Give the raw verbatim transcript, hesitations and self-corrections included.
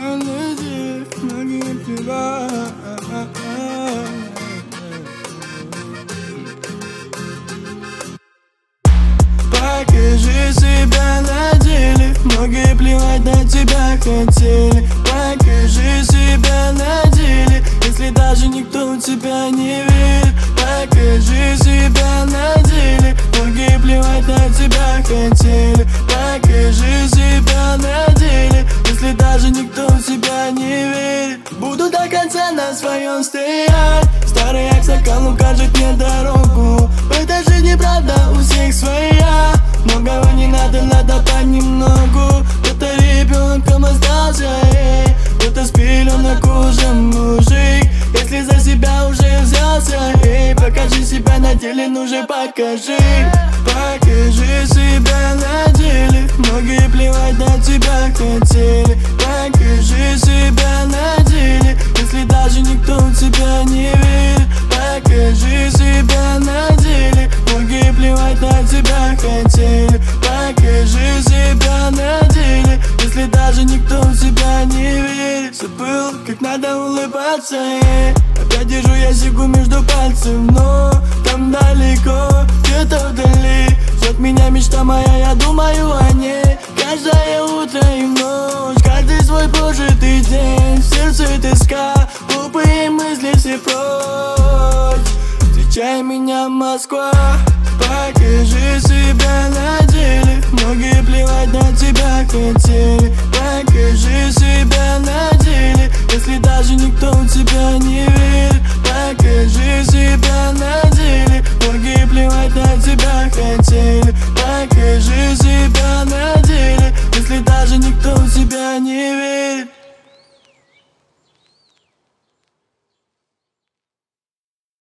себя на деле, многие плевать. Покажи себя на деле, многие плевать на тебя хотели. Покажи себя на деле, если даже никто в тебя не верит. Покажи себя на деле, многие плевать на тебя хотели. Покажи себя на деле, если даже никто в тебя не верит. Буду до конца на своем стоять, старый аксакал укажет мне дорогу. В этой жизни правда у всех своя, многого не надо, надо понемногу. Кто-то ребенком остался, эй, кто-то с пеленок уже мужик. Если за себя уже взялся, эй, покажи себя на деле, ну же покажи. Покажи себя на деле, многие плевать на тебя хотели. Покажи себя на деле, если даже никто в тебя не верит. Покажи себя на деле, многие плевать на тебя хотели. Покажи себя на деле, если даже никто в тебя не верит. Забыл, как надо улыбаться, эй. Опять держу я сигу между пальцев, но там далеко, где-то вдали ждет меня мечта моя, я думаю о ней каждое утро и ночь, каждый свой прожитый день. В сердце тоска, глупые мысли все прочь. Встречай меня, Москва. Покажи себя на деле, многие плевать на тебя хотят.